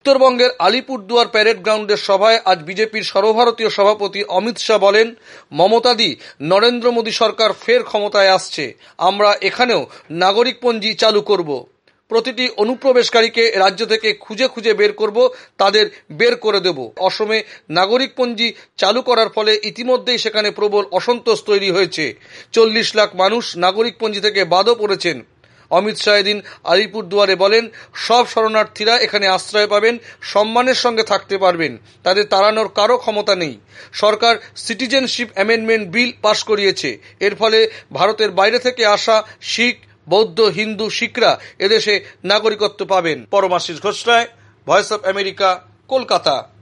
উত্তরবঙ্গের আলিপুরদুয়ার প্যারেড গ্রাউন্ডের সভায় আজ বিজেপির সর্বভারতীয় সভাপতি অমিত শাহ বলেন, মমতাদি নরেন্দ্র মোদী সরকার ফের ক্ষমতায় আসছে, আমরা এখানেও নাগরিকপঞ্জি চালু করব। প্রতিটি অনুপ্রবেশকারীকে রাজ্য থেকে খুঁজে খুঁজে বের করব, তাদের বের করে দেব। অসমে নাগরিকপঞ্জি চালু করার ফলে ইতিমধ্যেই সেখানে প্রবল অসন্তোষ তৈরি হয়েছে। 40 লাখ মানুষ নাগরিকপঞ্জি থেকে বাদও পড়েছেন। অমিত শাহ এদিন আলিপুরদুয়ারে বলেন, সব শরণার্থীরা এখানে আশ্রয় পাবেন, সম্মানের সঙ্গে থাকতে পারবেন, তাদের তাড়ানোর কারো ক্ষমতা নেই। সরকার সিটিজেনশিপ অ্যামেন্ডমেন্ট বিল পাশ করিয়েছে। এর ফলে ভারতের বাইরে থেকে আসা শিখ, বৌদ্ধ, হিন্দু, শিখরা এদেশে নাগরিকত্ব পাবেন। Paramashis Ghosh Ray, voice of America, Kolkata.